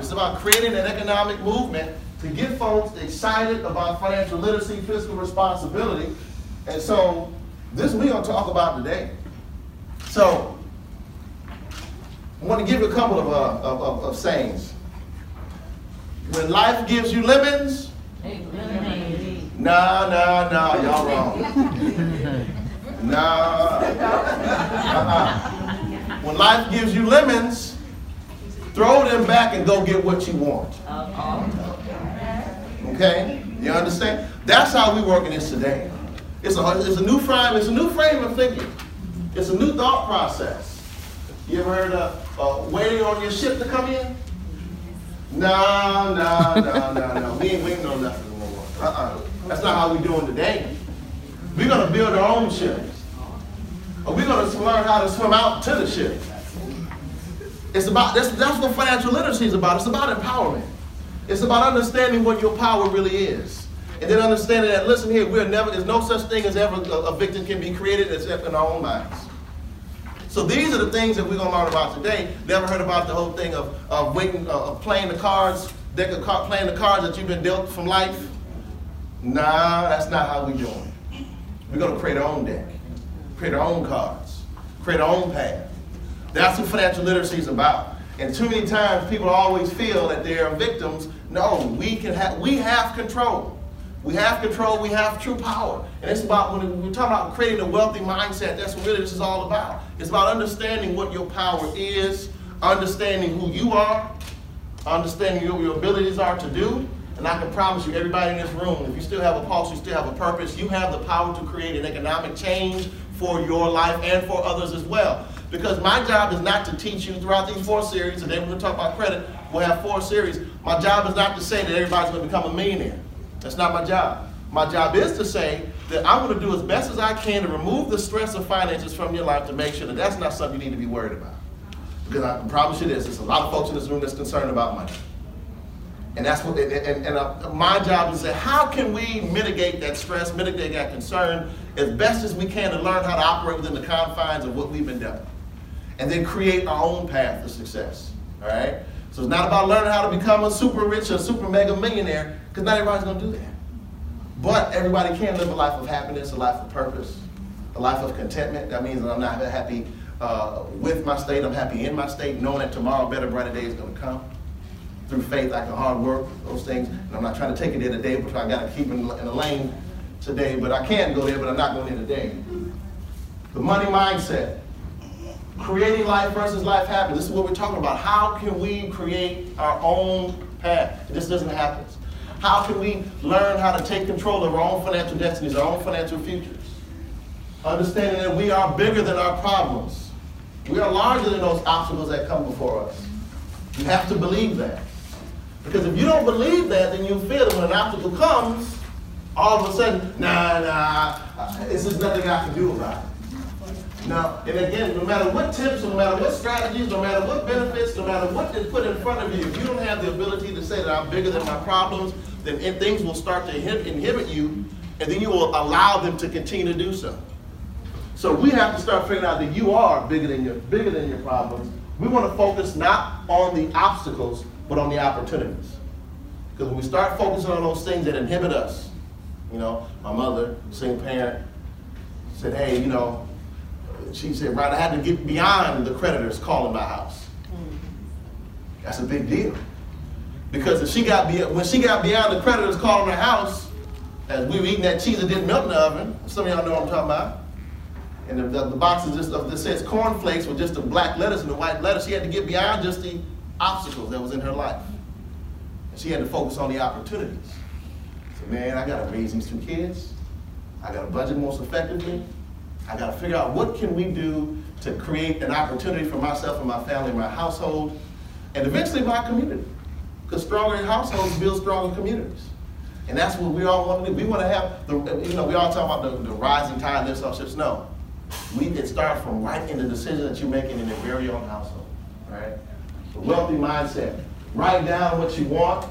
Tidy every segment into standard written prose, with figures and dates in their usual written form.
It's about creating an economic movement to get folks excited about financial literacy, fiscal responsibility. And so this we're going to talk about today. So I want to give you a couple of sayings. When life gives you lemons, nah, y'all wrong. When life gives you lemons, throw them back and go get what you want. Okay? You understand? That's how we working this today. It's a new frame. It's a new frame of thinking. It's a new thought process. You ever heard of waiting on your ship to come in? No. We ain't waiting on nothing no more. That's not how we're doing today. We're going to build our own ship. Or we're going to learn how to swim out to the ship. It's about that's what financial literacy is about. It's about empowerment. It's about understanding what your power really is. And then understanding that, listen here, there's no such thing as ever a victim can be created except in our own minds. So these are the things that we're going to learn about today. Never heard about the whole thing of playing the cards, playing the cards that you've been dealt from life? Nah, that's not how we're doing it. We're going to create our own deck, create our own cards, create our own path. That's what financial literacy is about. And too many times people always feel that they are victims. No, we have control. We have control, we have true power. And it's about, when we're talking about creating a wealthy mindset, that's what really this is all about. It's about understanding what your power is, understanding who you are, understanding what your abilities are to do. And I can promise you, everybody in this room, if you still have a pulse, you still have a purpose, you have the power to create an economic change for your life and for others as well. Because my job is not to teach you throughout these 4 series, and then we're going to talk about credit, we'll have 4 series. My job is not to say that everybody's going to become a millionaire. That's not my job. My job is to say that I'm going to do as best as I can to remove the stress of finances from your life to make sure that that's not something you need to be worried about. Because I can promise you this, there's a lot of folks in this room that's concerned about money. And that's what, my job is to say, how can we mitigate that stress, mitigate that concern as best as we can to learn how to operate within the confines of what we've been done. And then create our own path to success, all right? So it's not about learning how to become a super rich or super mega millionaire, because not everybody's going to do that. But everybody can live a life of happiness, a life of purpose, a life of contentment. That means that I'm not happy with my state, I'm happy in my state, knowing that tomorrow a better, brighter day is going to come. Through faith, like the hard work, those things. And I'm not trying to take it there today, because I got to keep in the lane today. But I can go there, but I'm not going there today. The money mindset. Creating life versus life happiness. This is what we're talking about. How can we create our own path? This doesn't happen. How can we learn how to take control of our own financial destinies, our own financial futures? Understanding that we are bigger than our problems. We are larger than those obstacles that come before us. You have to believe that. Because if you don't believe that, then you feel that when an obstacle comes, all of a sudden, this is nothing I can do about it. Now, and again, no matter what tips, no matter what strategies, no matter what benefits, no matter what they put in front of you, if you don't have the ability to say that I'm bigger than my problems, then things will start to inhibit you, and then you will allow them to continue to do so. So we have to start figuring out that you are bigger than your problems. We want to focus not on the obstacles, but on the opportunities. Because when we start focusing on those things that inhibit us, my mother, single parent, said, hey, she said, right, I had to get beyond the creditors calling my house. That's a big deal. Because when she got beyond the creditors calling her house, as we were eating that cheese that didn't melt in the oven, some of y'all know what I'm talking about. And the boxes that says cornflakes with just the black lettuce and the white lettuce, she had to get beyond just the obstacles that was in her life. And she had to focus on the opportunities. So, man, I got to raise these 2 kids. I got to budget most effectively. I got to figure out what can we do to create an opportunity for myself and my family and my household, and eventually my community. Because stronger households build stronger communities. And that's what we all want to do. We want to have, we all talk about the rising tide lifts all ships. No. We can start from right in the decision that you're making in your very own household, right? The wealthy mindset. Write down what you want.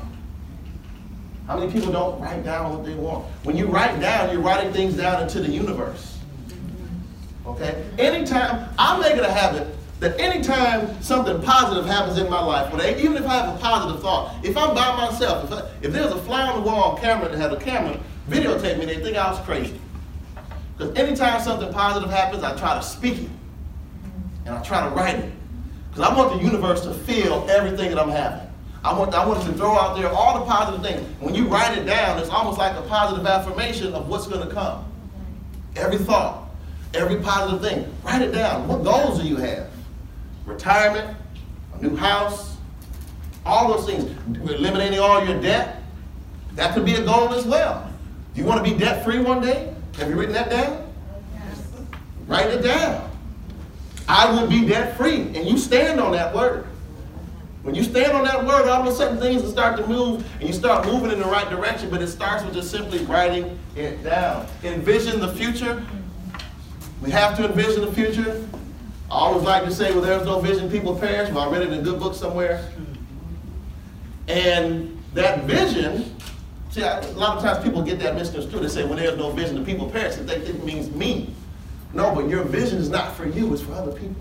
How many people don't write down what they want? When you write down, you're writing things down into the universe. Okay? Anytime, I make it a habit that anytime something positive happens in my life, even if I have a positive thought, if I'm by myself, if there's a fly on the wall camera that has a camera videotape me, they think I was crazy. Because anytime something positive happens, I try to speak it. And I try to write it. Because I want the universe to feel everything that I'm having. I want to throw out there all the positive things. When you write it down, it's almost like a positive affirmation of what's going to come. Every thought, every positive thing. Write it down. What goals do you have? Retirement, a new house, all those things. Eliminating all your debt. That could be a goal as well. Do you want to be debt-free one day? Have you written that down? Yes. Write it down. I will be debt-free. And you stand on that word. When you stand on that word, all of a sudden things will start to move, and you start moving in the right direction, but it starts with just simply writing it down. Envision the future. We have to envision the future. I always like to say, well, there's no vision, people perish. Well, I read it in a good book somewhere. And that vision, see, a lot of times people get that misconstrued. They say, when there's no vision, the people perish. They think it means me. No, but your vision is not for you, it's for other people.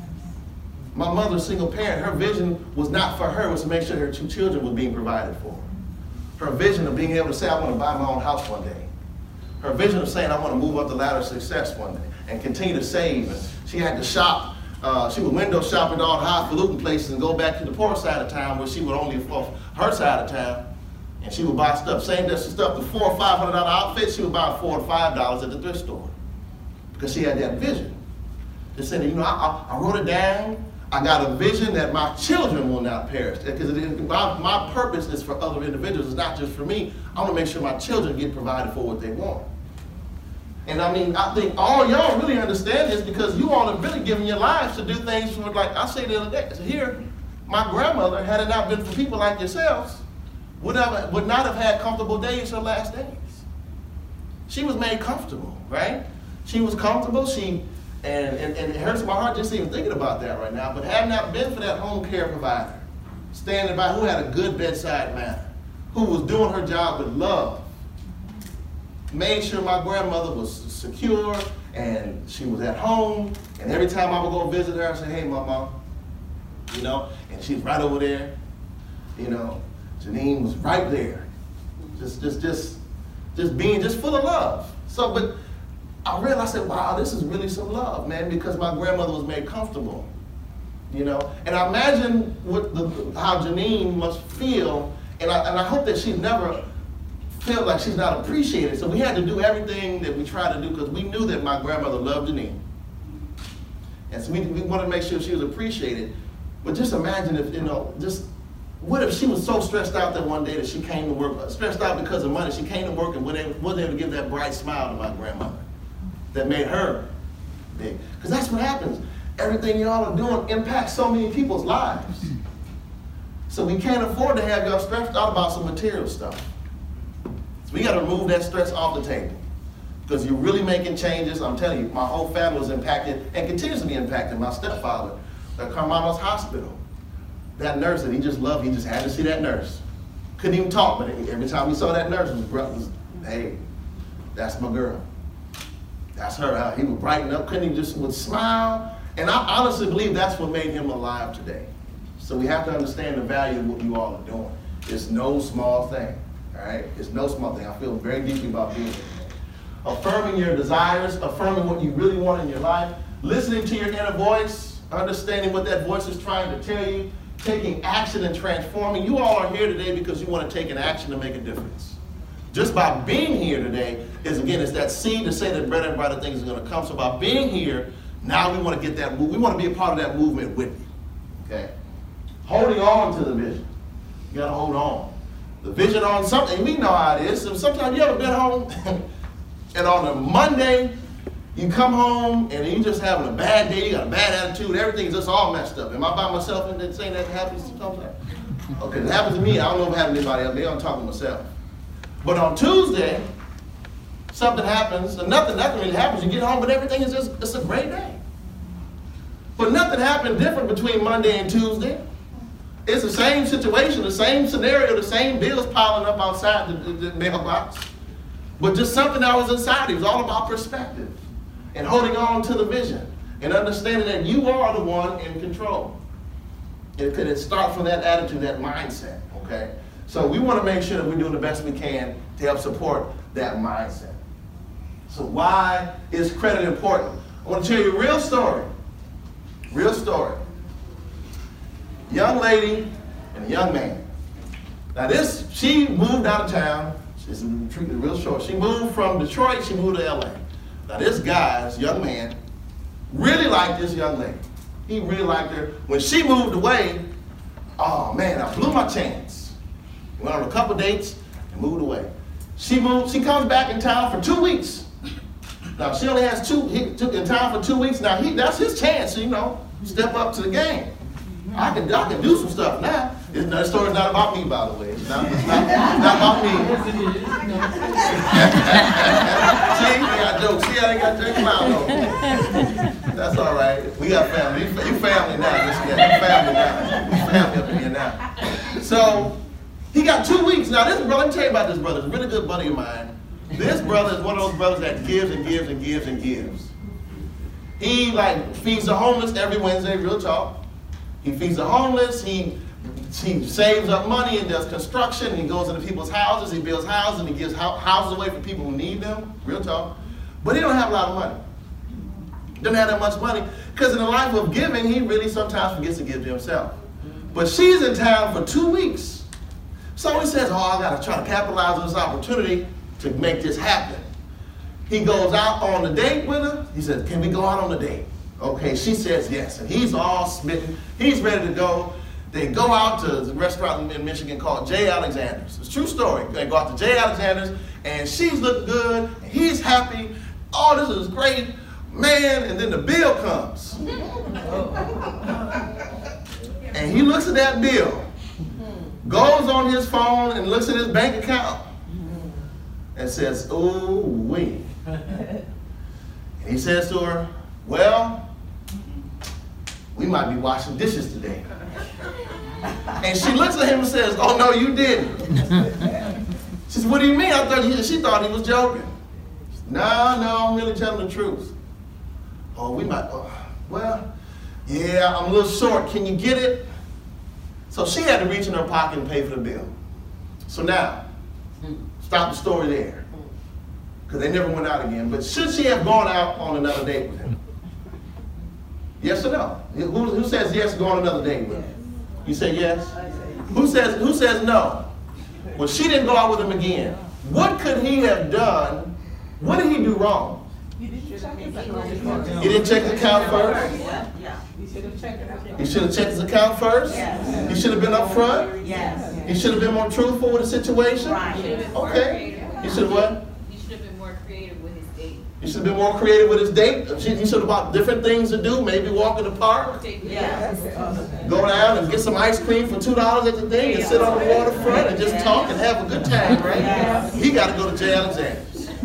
My mother's a single parent. Her vision was not for her, it was to make sure her 2 children were being provided for. Her vision of being able to say, I want to buy my own house one day. Her vision of saying, I want to move up the ladder of success one day and continue to save. And she had to shop. She would window shop at all the highfalutin places and go back to the poor side of town where she would only afford her side of town. And she would buy stuff. Same that she stuff, the $400 or $500 outfits, she would buy $4 or $5 at the thrift store. Because she had that vision. They said, you know, I wrote it down. I got a vision that my children will not perish. Because my purpose is for other individuals. It's not just for me. I want to make sure my children get provided for what they want. And I mean, I think all y'all really understand this because you all have really given your lives to do things for, like I said the other day. So here, my grandmother, had it not been for people like yourselves, would not have had comfortable days her last days. She was made comfortable, right? She was comfortable. And it hurts my heart just even thinking about that right now. But had not been for that home care provider, standing by, who had a good bedside manner, who was doing her job with love, made sure my grandmother was secure and she was at home. And every time I would go visit her, I'd say, hey, Mama, you know, and she's right over there. You know, Janine was right there, just being full of love. So, but I realized, I said, wow, this is really some love, man, because my grandmother was made comfortable, you know. And I imagine how Janine must feel, and I hope that she never felt like she's not appreciated. So we had to do everything that we tried to do because we knew that my grandmother loved Janine. And so we wanted to make sure she was appreciated. But just imagine if, you know, what if she was so stressed out that one day that she came to work, stressed out because of money, she came to work and wasn't able to give that bright smile to my grandmother that made her big. Because that's what happens. Everything y'all are doing impacts so many people's lives. So we can't afford to have y'all stressed out about some material stuff. So we got to remove that stress off the table. Because you're really making changes. I'm telling you, my whole family was impacted and continues to be impacted. My stepfather at Carmano's Hospital. That nurse that he just loved, he just had to see that nurse. Couldn't even talk, but every time he saw that nurse, was hey, that's my girl. That's her. He would brighten up, couldn't he would smile. And I honestly believe that's what made him alive today. So we have to understand the value of what you all are doing. It's no small thing, all right? It's no small thing. I feel very deeply about being here. Affirming your desires, affirming what you really want in your life, listening to your inner voice, understanding what that voice is trying to tell you, taking action and transforming. You all are here today because you want to take an action to make a difference. Just by being here today is, again, it's that seed to say that better and brighter things are going to come. So by being here, now we want to get that move. We want to be a part of that movement with you. Okay? Holding on to the vision. You got to hold on. The vision on something, we know how it is. So sometimes you ever been home and on a Monday, you come home and you just having a bad day, you got a bad attitude, everything's just all messed up. Am I by myself and saying that happens sometimes? Okay, it happens to me. I don't know if it happens to anybody else. Maybe I'm talking to myself. But on Tuesday, something happens, and nothing really happens. You get home, but everything is just, it's a great day. But nothing happened different between Monday and Tuesday. It's the same situation, the same scenario, the same bills piling up outside the mailbox. But just something that was inside. It was all about perspective and holding on to the vision. and understanding that you are the one in control. It starts from that attitude, that mindset, okay? So we want to make sure that we're doing the best we can to help support that mindset. So why is credit important? I want to tell you a real story. Real story. Young lady and a young man. Now she moved out of town. She's real short. She moved from Detroit, she moved to LA. Now this guy, this young man, really liked this young lady. He really liked her. When she moved away, oh man, I blew my chance. Went on a couple dates and moved away. She comes back in town for 2 weeks. Now she only has in town for 2 weeks. Now that's his chance, step up to the game. I can do some stuff now. The story's not about me, by the way. It's not about me. See, I got jokes. See, I ain't got to clown on. That's all right. We got family. You family now. You family now. We family up in here now. So he got 2 weeks. Now this brother, let me tell you about this brother. It's a really good buddy of mine. This brother is one of those brothers that gives and gives and gives and gives. He feeds the homeless every Wednesday, real talk. He feeds the homeless. He saves up money and does construction. And he goes into people's houses. He builds houses and he gives houses away for people who need them, real talk. But he don't have a lot of money. Doesn't have that much money because in the life of giving, he really sometimes forgets to give to himself. But she's in town for 2 weeks. So he says, I got to try to capitalize on this opportunity to make this happen. He goes out on a date with her. He says, can we go out on a date? Okay, she says yes. And he's all smitten. He's ready to go. They go out to the restaurant in Michigan called J. Alexander's. It's a true story. They go out to J. Alexander's and she's looking good. And he's happy. Oh, this is great. Man, and then the bill comes. And he looks at that bill, goes on his phone and looks at his bank account and says, ooh wee. And he says to her, well, we might be washing dishes today. And she looks at him and says, oh no, you didn't. She says, what do you mean? She thought he was joking. No, I'm really telling the truth. Oh, well, yeah, I'm a little short. Can you get it? So she had to reach in her pocket and pay for the bill. So now, stop the story there. Because they never went out again. But should she have gone out on another date with him? Yes or no? Who says yes, go on another date with him? You say yes? Who says no? Well, she didn't go out with him again. What could he have done? What did he do wrong? He didn't check the account first? He should have checked his account first? He should have been up front? He should have been more truthful with the situation? Okay. He should have what? He should have been more creative with his date. He should have been more creative with his date. He should have bought different things to do. Maybe walk in the park. Go down and get some ice cream for $2 at the thing and sit on the waterfront and just talk and have a good time, right? He got to go to J. Alexander's.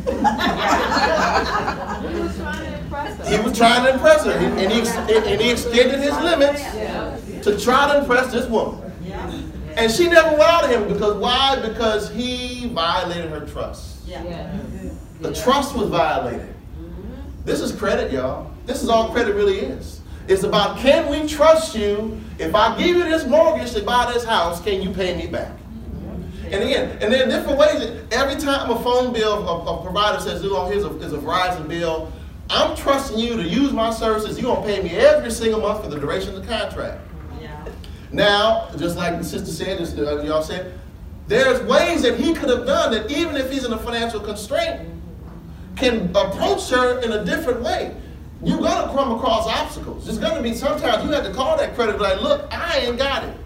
He was trying to impress her, and he extended his limits to try to impress this woman. And she never went out of him because why? Because he violated her trust. The trust was violated. This is credit, y'all. This is all credit really is. It's about, can we trust you? If I give you this mortgage to buy this house, can you pay me back? And again, and there are different ways. Every time a phone bill, a provider says, oh, here's a Verizon bill, I'm trusting you to use my services. You're going to pay me every single month for the duration of the contract. Now, just like the sister said, y'all said, there's ways that he could have done that even if he's in a financial constraint, can approach her in a different way. You're going to come across obstacles. There's going to be sometimes you have to call that credit like, look, I ain't got it.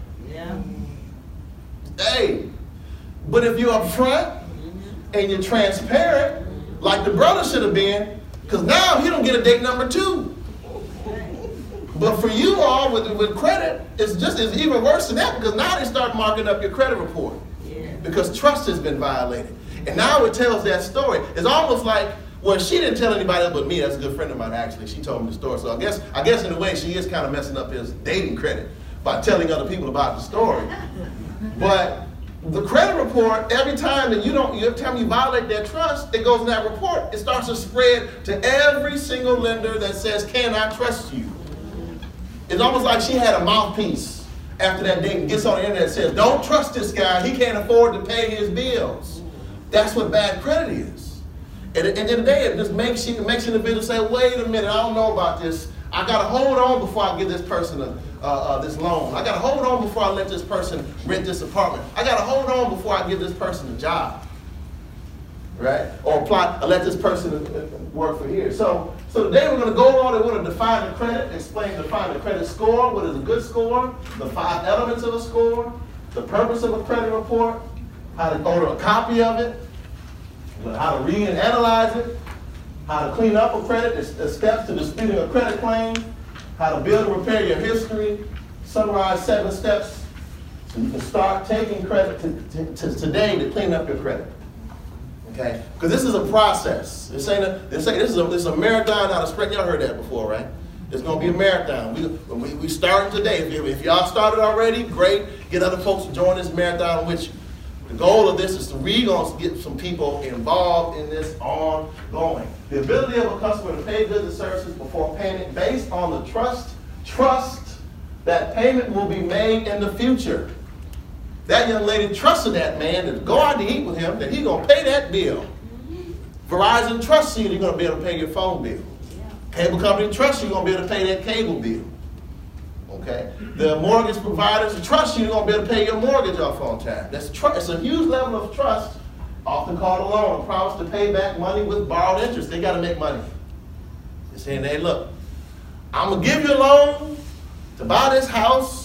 Hey. But if you're upfront and you're transparent, like the brother should have been, because now he don't get a date number 2. But for you all with credit, it's even worse than that because now they start marking up your credit report because trust has been violated. And now it tells that story. It's almost like, well, she didn't tell anybody else but me. That's a good friend of mine actually. She told me the story. So I guess in a way she is kind of messing up his dating credit by telling other people about the story. But The credit report, every time you violate that trust, it goes in that report. It starts to spread to every single lender that says, "Can I trust you?" It's almost like she had a mouthpiece after that date and gets on the internet and says, "Don't trust this guy. He can't afford to pay his bills." That's what bad credit is. And at the end of the day, it just makes the individual say, "Wait a minute, I don't know about this. I got to hold on before I give this person this loan. I got to hold on before I let this person rent this apartment. I got to hold on before I give this person a job." Right? Or let this person work for here. So today we're going to go on and we're going to define the credit, define the credit score, what is a good score, the 5 elements of a score, the purpose of a credit report, how to order a copy of it, how to read and analyze it, how to clean up a credit, the steps to disputing a credit claim, how to build and repair your history, summarize 7 steps so you can start taking credit today to clean up your credit. Okay? Because this is a process. This is a marathon, not a sprint. Y'all heard that before, right? It's going to be a marathon. We starting today. If y'all started already, great. Get other folks to join this marathon with you. The goal of this is to get some people involved in this ongoing. The ability of a customer to pay goods and services before payment based on the trust that payment will be made in the future. That young lady trusted that man to go out to eat with him, that he's going to pay that bill. Verizon trusts you, you're going to be able to pay your phone bill. Cable company trusts you, you're going to be able to pay that cable bill. Okay? The mortgage providers trust you, you're going to be able to pay your mortgage off on time. It's a huge level of trust, often called a loan, a promise to pay back money with borrowed interest. They got to make money. They're saying, "Hey, look, I'm going to give you a loan to buy this house,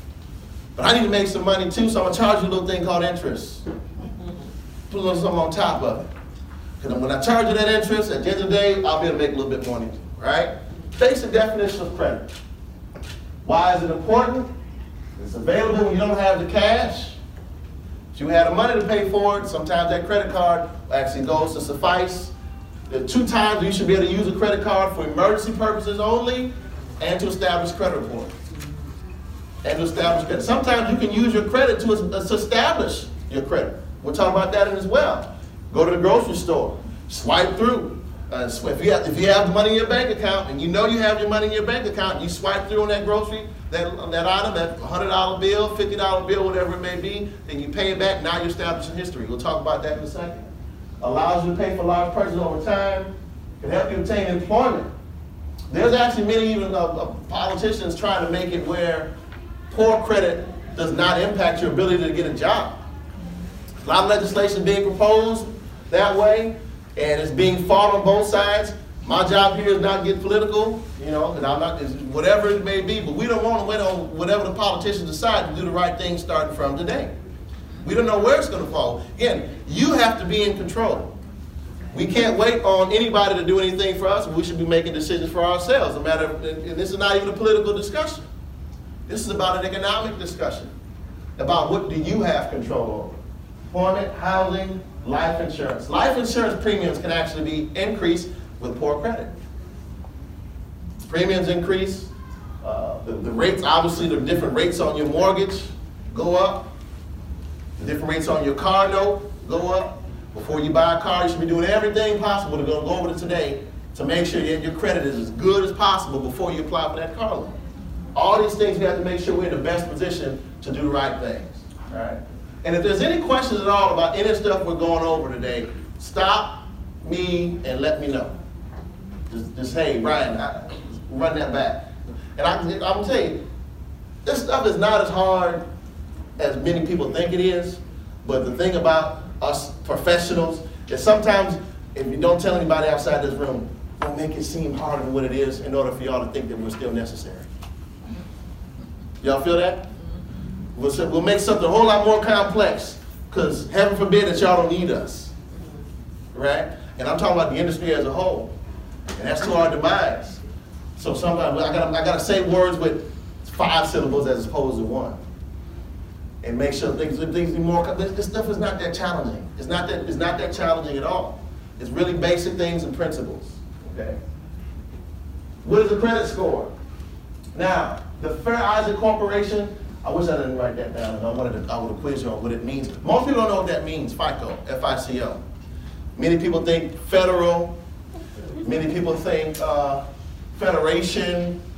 but I need to make some money too, so I'm going to charge you a little thing called interest. Put a little something on top of it. Because when I charge you that interest, at the end of the day, I'll be able to make a little bit more money, right?" Basic definition of credit. Why is it important? It's available when you don't have the cash. If you had the money to pay for it, sometimes that credit card actually goes to suffice. There are 2 times you should be able to use a credit card: for emergency purposes only and to establish credit report. Sometimes you can use your credit to establish your credit. We'll talk about that as well. Go to the grocery store, swipe through. If you have money in your bank account and you know you have your money in your bank account, you swipe through on that grocery, that item, that $100 bill, $50 bill, whatever it may be, then you pay it back. Now you're establishing history. We'll talk about that in a second. Allows you to pay for large purchases over time. Can help you obtain employment. There's actually many even politicians trying to make it where poor credit does not impact your ability to get a job. A lot of legislation being proposed that way, and it's being fought on both sides. My job here is not get political, and I'm not, whatever it may be, but we don't want to wait on whatever the politicians decide to do the right thing starting from today. We don't know where it's going to fall. Again, you have to be in control. We can't wait on anybody to do anything for us. We should be making decisions for ourselves. And this is not even a political discussion. This is about an economic discussion, about what do you have control over. Employment, housing, life insurance. Life insurance premiums can actually be increased with poor credit. Premiums increase. The rates, obviously, the different rates on your mortgage go up. The different rates on your car note go up. Before you buy a car, you should be doing everything possible to go over it today to make sure that your credit is as good as possible before you apply for that car loan. All these things, we have to make sure we're in the best position to do the right things. All right? And if there's any questions at all about any stuff we're going over today, stop me and let me know. Just hey, Brian, run that back. And I'm going to tell you, this stuff is not as hard as many people think it is, but the thing about us professionals is sometimes if you don't tell anybody outside this room, we'll make it seem harder than what it is in order for y'all to think that we're still necessary. Y'all feel that? We'll make something a whole lot more complex because heaven forbid that y'all don't need us, right? And I'm talking about the industry as a whole, and that's to our demise. So sometimes I gotta say words with 5 syllables as opposed to 1, and make sure things be more. This stuff is not that challenging. It's not that challenging at all. It's really basic things and principles. Okay. What is a credit score? Now, the Fair Isaac Corporation I wish I didn't write that down, and I would have quizzed you on what it means. Most people don't know what that means, FICO, F-I-C-O. Many people think federal. Many people think federation.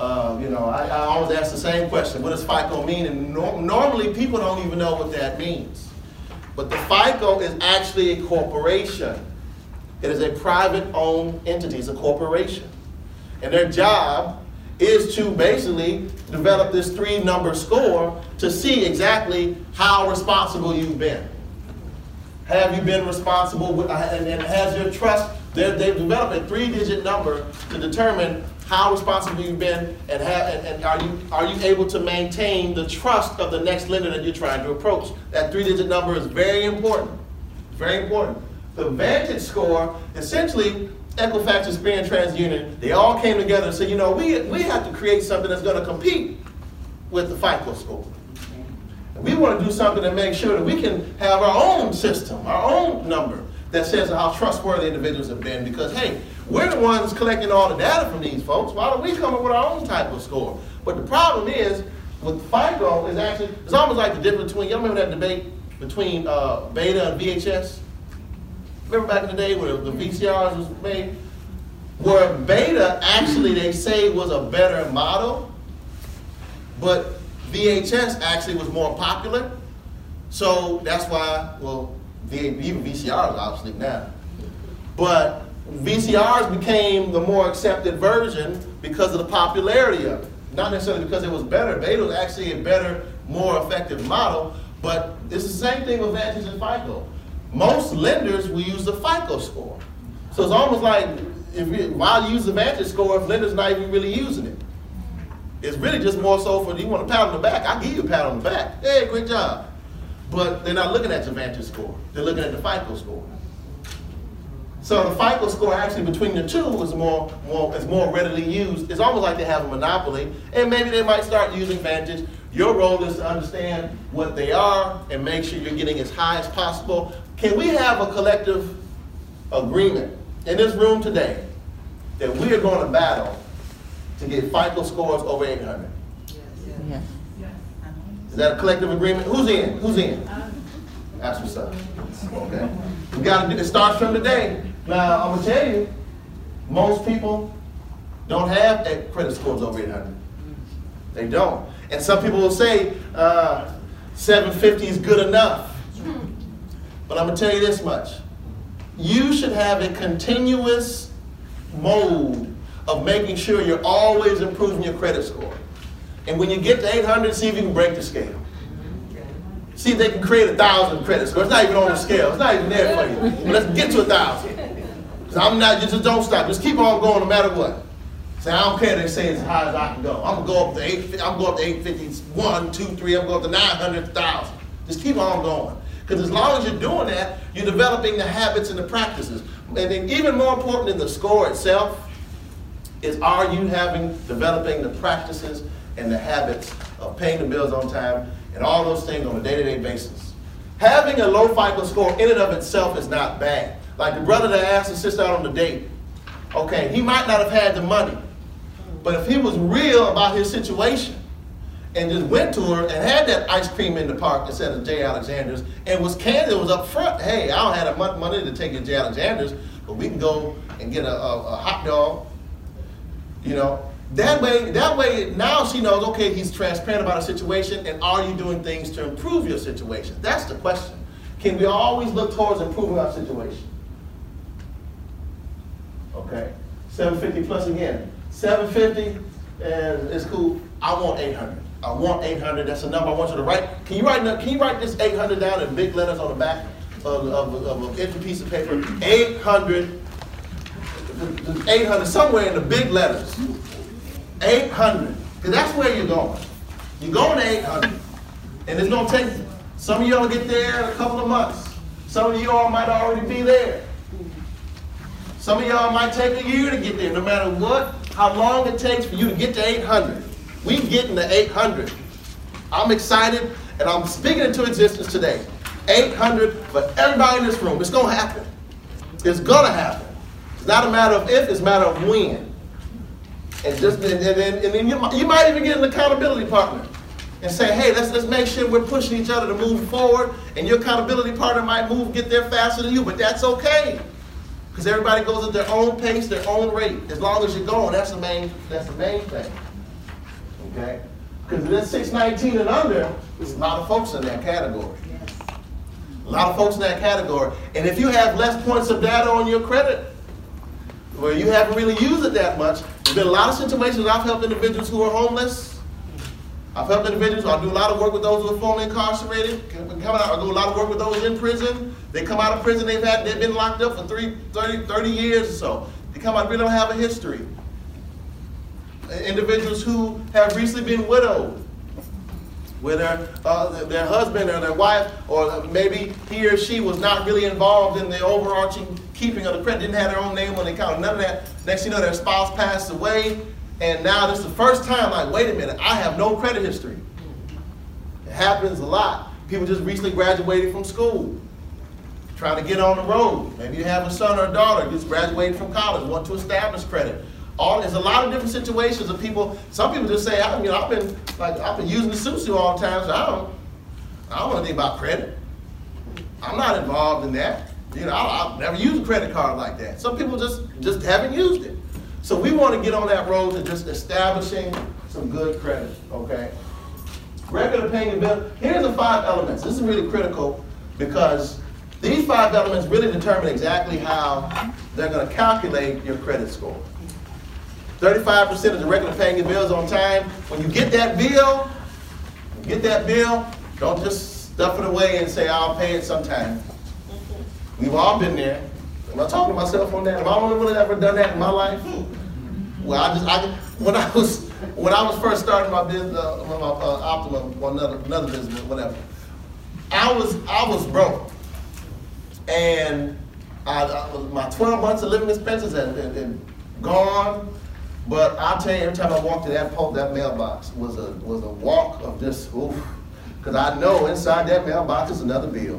I always ask the same question, what does FICO mean? And normally people don't even know what that means. But the FICO is actually a corporation. It is a private-owned entity, it's a corporation. And their job is to basically develop this 3-number score to see exactly how responsible you've been. Have you been responsible, and has your trust, they've developed a 3-digit number to determine how responsible you've been, and are you able to maintain the trust of the next lender that you're trying to approach. That 3-digit number is very important, very important. The Vantage score, essentially, Equifax, Experian, TransUnion, they all came together and said, you know, we have to create something that's going to compete with the FICO score. And we want to do something to make sure that we can have our own system, our own number that says how trustworthy individuals have been, because, hey, we're the ones collecting all the data from these folks. Why don't we come up with our own type of score? But the problem is, with FICO, it's almost like the difference between, y'all remember that debate between Beta and VHS? Remember back in the day when the VCRs was made? Where Beta actually, they say, was a better model, but VHS actually was more popular. So that's why, well, even VCRs are obsolete now. But VCRs became the more accepted version because of the popularity of it. Not necessarily because it was better. Beta was actually a better, more effective model, but it's the same thing with Vantage and FICO. Most lenders will use the FICO score. So it's almost like, why use the Vantage score if lenders not even really using it? It's really just more so for, you want a pat on the back, I'll give you a pat on the back. Hey, great job. But they're not looking at your Vantage score. They're looking at the FICO score. So the FICO score actually between the two is more readily used. It's almost like they have a monopoly, and maybe they might start using Vantage. Your role is to understand what they are and make sure you're getting as high as possible. Can we have a collective agreement in this room today that we are going to battle to get FICO scores over 800? Yes. Is that a collective agreement? Who's in? Who's in? That's what's up. Okay. We got to. It starts from today. Now I'm gonna tell you, most people don't have credit scores over 800. They don't. And some people will say 750 is good enough. But I'm gonna tell you this much: you should have a continuous mode of making sure you're always improving your credit score. And when you get to 800, see if you can break the scale. See if they can create 1,000 credit scores. It's not even on the scale. It's not even there for you. But let's get to 1,000. Because I'm not, just don't stop. Just keep on going no matter what. Say, I don't care if they say as high as I can go. I'm going to go up to 850. I'm going up to 851, 2, 3. I'm going up to 900, 1,000. Just keep on going. Because as long as you're doing that, you're developing the habits and the practices. And then even more important than the score itself is, are you developing the practices and the habits of paying the bills on time and all those things on a day-to-day basis. Having a low FICO score in and of itself is not bad. Like the brother that asked his sister out on the date. Okay, he might not have had the money, but if he was real about his situation and just went to her and had that ice cream in the park instead of J. Alexander's and was candid, was up front, hey, I don't have enough money to take you to J. Alexander's, but we can go and get a hot dog, you know. That way, now she knows, okay, he's transparent about a situation, and are you doing things to improve your situation? That's the question. Can we always look towards improving our situation? Okay, 750 plus again. 750, and it's cool. I want 800. I want 800. That's a number I want you to write. Can you write this 800 down in big letters on the back of an empty piece of paper? 800, 800, somewhere in the big letters. 800, because that's where you're going. You're going to 800, and it's going to take, some of y'all get there in a couple of months. Some of y'all might already be there. Some of y'all might take a year to get there, no matter what, how long it takes for you to get to 800. We getting to 800. I'm excited, and I'm speaking into existence today. 800 for everybody in this room. It's going to happen. It's going to happen. It's not a matter of if, it's a matter of when. And then you might even get an accountability partner. and say, hey, let's make sure we're pushing each other to move forward, and your accountability partner might get there faster than you, but that's okay. Because everybody goes at their own pace, their own rate. As long as you're going, that's the main thing. Okay? Because if it's 619 and under, there's a lot of folks in that category. A lot of folks in that category. And if you have less points of data on your credit, where you haven't really used it that much, there's been a lot of situations I've helped individuals who are homeless. I've helped individuals, I do a lot of work with those who are formerly incarcerated. I do a lot of work with those in prison. They come out of prison, they've been locked up for 30 years or so. They come out, really don't have a history. Individuals who have recently been widowed, where their husband or their wife, or maybe he or she was not really involved in the overarching keeping of the credit, didn't have their own name on the account, none of that. Next thing you know, their spouse passed away, and now this is the first time, like, wait a minute, I have no credit history. It happens a lot. People just recently graduated from school, trying to get on the road. Maybe you have a son or a daughter just graduated from college, want to establish credit. There's a lot of different situations of people. Some people just say, I've been using the Susu all the time, so I don't know anything about credit. I'm not involved in that. I've never used a credit card like that. Some people just haven't used it. So we want to get on that road to just establishing some good credit, okay? Regular paying your bill. Here's the 5 elements. This is really critical because these 5 elements really determine exactly how they're going to calculate your credit score. 35% of the regular paying your bills on time. When you get that bill, don't just stuff it away and say, I'll pay it sometime. We've all been there. Am I talking to myself on that? Am I the only one that ever done that in my life? Well, when I was first starting my business, Optimum, or another business, whatever, I was broke. And my 12 months of living expenses had gone. But I'll tell you, every time I walked to that mailbox was a walk of just, oof. Because I know inside that mailbox is another bill.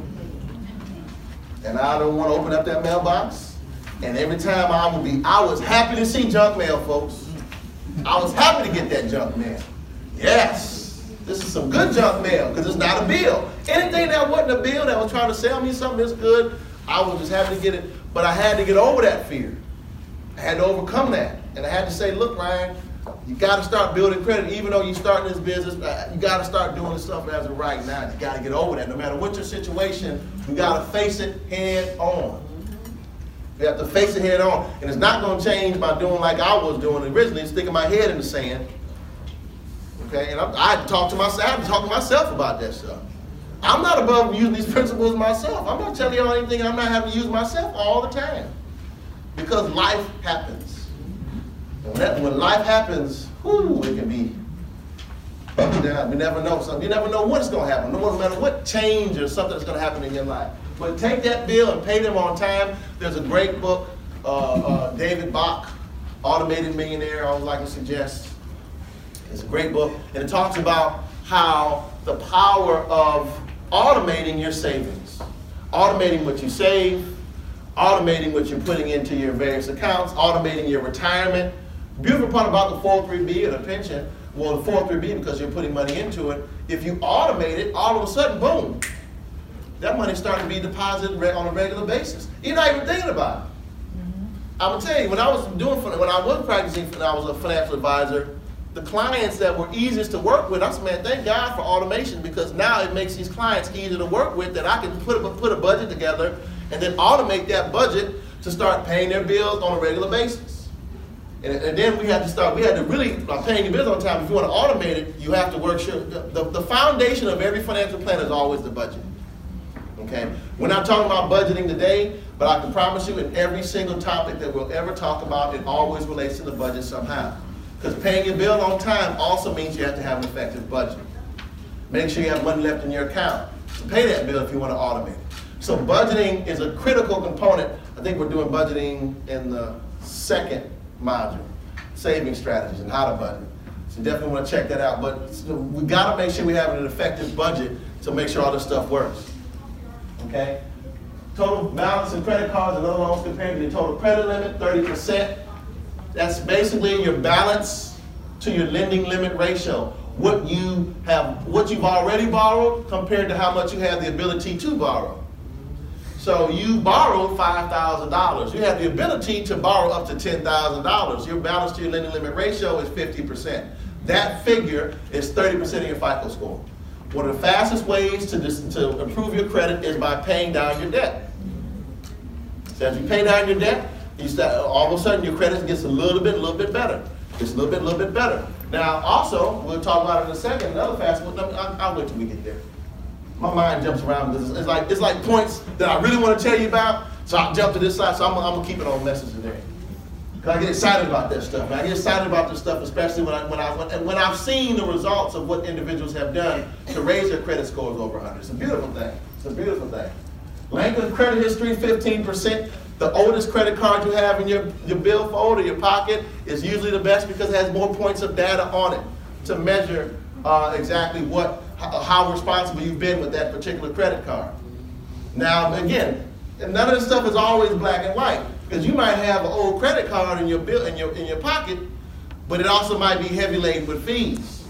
And I don't want to open up that mailbox. And every time I was happy to see junk mail, folks. I was happy to get that junk mail. Yes, this is some good junk mail because it's not a bill. Anything that wasn't a bill that was trying to sell me something that's good, I was just happy to get it. But I had to get over that fear. I had to overcome that. And I had to say, look, Ryan, you got to start building credit. Even though you're starting this business, you got to start doing this stuff as of right now. You got to get over that. No matter what your situation, you got to face it head on. You have to face it head on. And it's not going to change by doing like I was doing originally, sticking my head in the sand. Okay? And I had to talk to myself about that stuff. I'm not above using these principles myself. I'm not telling y'all anything I'm not having to use myself all the time. Because life happens. When life happens, it can be up and down. We never know something. You never know when it's going to happen. No matter what change or something that's going to happen in your life. But take that bill and pay them on time. There's a great book, David Bach, Automated Millionaire, I would like to suggest. It's a great book. And it talks about how the power of automating your savings. Automating what you save. Automating what you're putting into your various accounts. Automating your retirement. Beautiful part about the 403B or the pension, well, the 403B because you're putting money into it, if you automate it, all of a sudden, boom, that money's starting to be deposited on a regular basis. You're not even thinking about it. I'm gonna tell you, when I was practicing, and I was a financial advisor, the clients that were easiest to work with, I said, man, thank God for automation because now it makes these clients easier to work with that I can put a budget together and then automate that budget to start paying their bills on a regular basis. And then we had to really, by paying your bills on time, if you want to automate it, you have to work sure. The foundation of every financial plan is always the budget. Okay? We're not talking about budgeting today, but I can promise you in every single topic that we'll ever talk about, it always relates to the budget somehow. Because paying your bill on time also means you have to have an effective budget. Make sure you have money left in your account to pay that bill if you want to automate it. So budgeting is a critical component. I think we're doing budgeting in the second module, saving strategies and how to budget. So you definitely want to check that out. But we got to make sure we have an effective budget to make sure all this stuff works. Okay? Total balance in credit cards and other loans compared to your total credit limit, 30%. That's basically your balance to your lending limit ratio. what you've already borrowed compared to how much you have the ability to borrow. So you borrowed $5,000. You have the ability to borrow up to $10,000. Your balance to your lending limit ratio is 50%. That figure is 30% of your FICO score. One of the fastest ways to improve your credit is by paying down your debt. So as you pay down your debt, all of a sudden your credit gets a little bit better. It's a little bit better. Now, also, we'll talk about it in a second. Another fast one. I'll wait till we get there. My mind jumps around because it's like points that I really want to tell you about. So I'll jump to this side. So I'm gonna keep it on message today. Cause I get excited about that stuff. And I get excited about this stuff, especially when I've seen the results of what individuals have done to raise their credit scores over 100. It's a beautiful thing. It's a beautiful thing. Length of credit history, 15%. The oldest credit card you have in your billfold or your pocket is usually the best because it has more points of data on it to measure exactly how responsible you've been with that particular credit card. Now, again, none of this stuff is always black and white because you might have an old credit card in your pocket, but it also might be heavy laden with fees.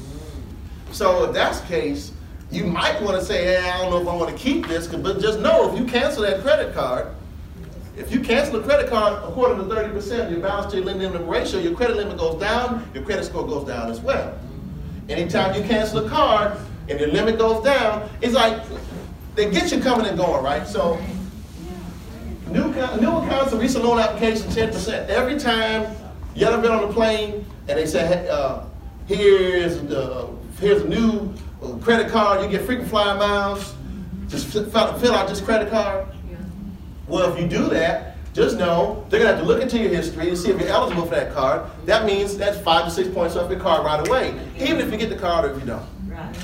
So if that's the case, you might want to say, hey, I don't know if I want to keep this, but just know if you cancel that credit card, if you cancel a credit card according to 30% of your balance to your lending limit ratio, your credit limit goes down, your credit score goes down as well. Anytime you cancel a card and your limit goes down, it's like they get you coming and going, right? So new accounts and recent loan application, 10%. Every time you ever been on a plane and they say, hey, here's a new credit card, you get frequent flyer miles, just fill out this credit card. Well, if you do that, just know they're going to have to look into your history to see if you're eligible for that card. That means that's 5 to 6 points off your card right away, even if you get the card or if you don't. Right.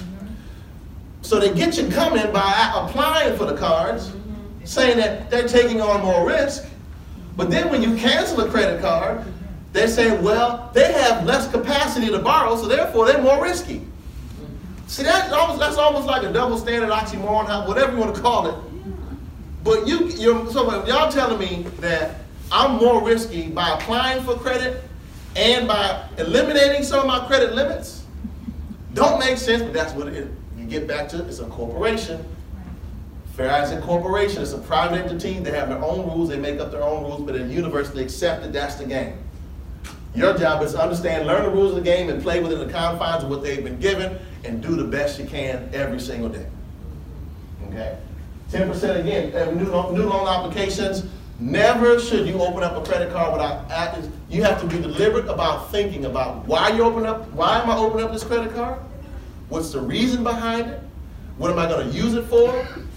So they get you coming by applying for the cards, saying that they're taking on more risk. But then when you cancel a credit card, they say, well, they have less capacity to borrow, so therefore they're more risky. See, that's almost like a double standard oxymoron, whatever you want to call it. But so y'all telling me that I'm more risky by applying for credit and by eliminating some of my credit limits? Don't make sense, but that's what it is. You get back to it's a corporation. Fair Isaac Corporation, it's a private entity. They have their own rules. They make up their own rules, but they're universally accepted. That's the game. Your job is to understand, learn the rules of the game, and play within the confines of what they've been given, and do the best you can every single day. Okay? 10% again, new loan applications. Never should you open up a credit card without acting. You have to be deliberate about thinking about why am I opening up this credit card? What's the reason behind it? What am I going to use it for?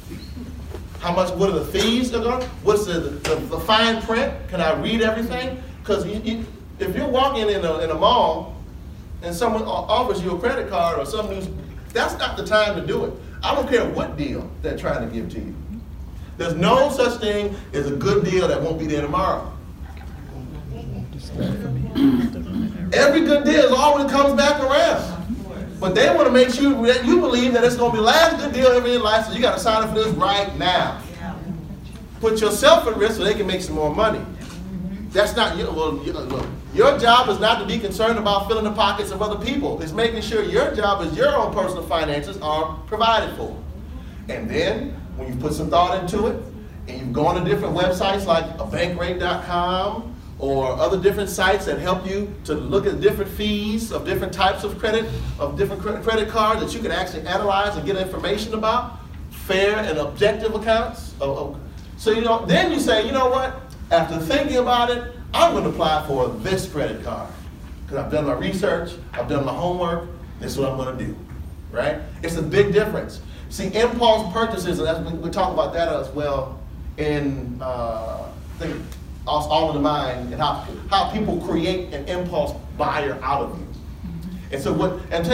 What are the fees they're going? What's the fine print? Can I read everything? Because if you're walking in a mall and someone offers you a credit card or some news, that's not the time to do it. I don't care what deal they're trying to give to you. There's no such thing as a good deal that won't be there tomorrow. Every good deal always comes back around. But they want to make sure that you believe that it's going to be the last good deal ever in your life, so you got to sign up for this right now. Put yourself at risk so they can make some more money. That's not, your job is not to be concerned about filling the pockets of other people. It's making sure your job is your own personal finances are provided for. And then, when you put some thought into it, and you've gone to different websites like bankrate.com or other different sites that help you to look at different fees of different types of credit, of different credit cards that you can actually analyze and get information about, fair and objective accounts. So then you say, you know what? After thinking about it, I'm going to apply for this credit card because I've done my research, I've done my homework, this is what I'm going to do, right? It's a big difference. See, impulse purchases, and we talk about that as well in I think All in the Mind, and how people create an impulse buyer out of you. And so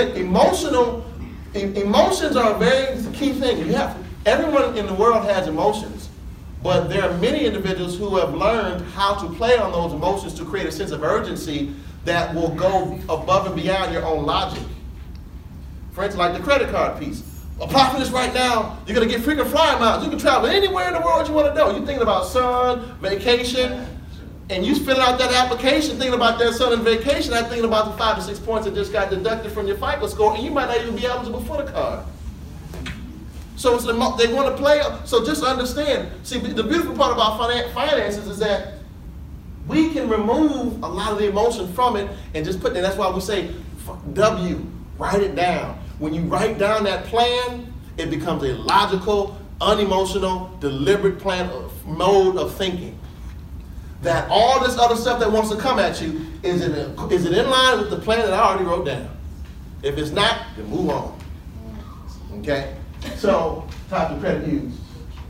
emotions are a very key thing. Everyone in the world has emotions. But there are many individuals who have learned how to play on those emotions to create a sense of urgency that will go above and beyond your own logic. For instance, like the credit card piece. Apply for this right now, you're going to get frequent flyer miles. You can travel anywhere in the world you want to go. You're thinking about sun, vacation, and you filling out that application thinking about that son on vacation, not thinking about the 5 to 6 points that just got deducted from your FICO score, and you might not even be eligible for the card. So it's they want to play, so just understand, see, the beautiful part about finances is that we can remove a lot of the emotion from it and just put it, that's why we say, W, write it down. When you write down that plan, it becomes a logical, unemotional, deliberate mode of thinking. That all this other stuff that wants to come at you, is it in line with the plan that I already wrote down? If it's not, then move on. Okay? So, type of credit used.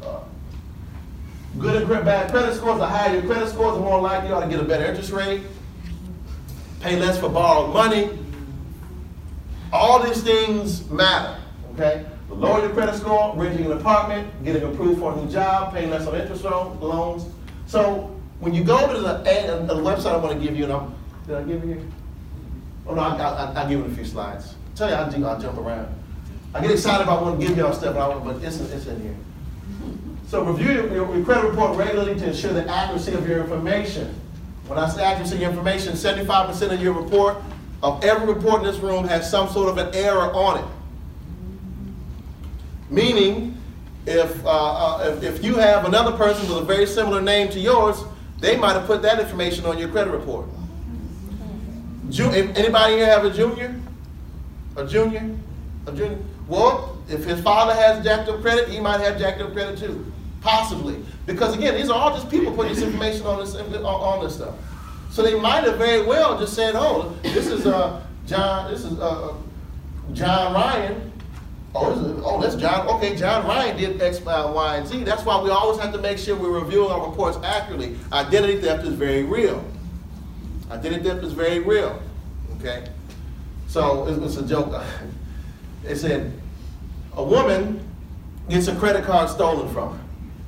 Good and bad credit scores, the higher your credit scores, the more likely you ought to get a better interest rate. Pay less for borrowed money. All these things matter. Okay? The lower your credit score, renting an apartment, getting approved for a new job, paying less on interest loans. So, when you go to the website I want to give you, and did I give you? Oh no, I'll give you a few slides. Tell you I'll jump around. I get excited about wanting to give y'all stuff, but it's in here. So review your credit report regularly to ensure the accuracy of your information. When I say accuracy of your information, 75% of your report, of every report in this room has some sort of an error on it. Meaning, if you have another person with a very similar name to yours, they might have put that information on your credit report. Anybody here have a junior? A junior? A junior? Well, if his father has jacked up credit, he might have jacked up credit too. Possibly. Because again, these are all just people putting this information on this stuff. So they might have very well just said, oh, this is John Ryan. Oh, that's John. Okay, John Ryan did X, Y, and Z. That's why we always have to make sure we're reviewing our reports accurately. Identity theft is very real. Identity theft is very real. Okay? So it's a joke. It said a woman gets a credit card stolen from her.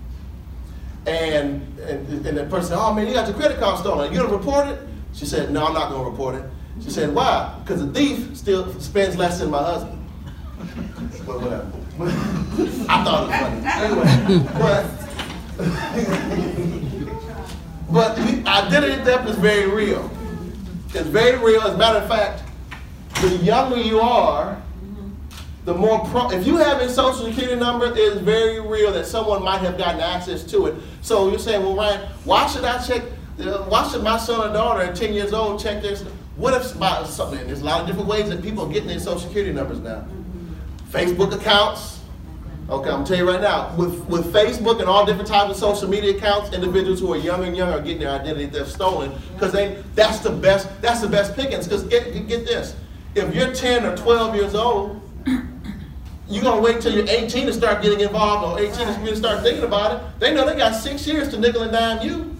And the person said, oh man, you got your credit card stolen. Are you going to report it? She said, no, I'm not going to report it. She said, why? Because the thief still spends less than my husband. But whatever. I thought it was funny. Anyway, but identity theft is very real. It's very real. As a matter of fact, the younger you are, the more if you have a social security number, it is very real that someone might have gotten access to it. So you're saying, well, Ryan, why should I check? Why should my son or daughter at 10 years old check this? What if something? There's a lot of different ways that people are getting their social security numbers now. Facebook accounts. Okay, I'm gonna tell you right now, with Facebook and all different types of social media accounts, individuals who are younger and younger are getting their identity theft stolen because that's the best pickings. Because get this, if you're 10 or 12 years old, you're gonna wait till you're 18 to start getting involved, or 18 to start thinking about it. They know they got 6 years to nickel and dime you.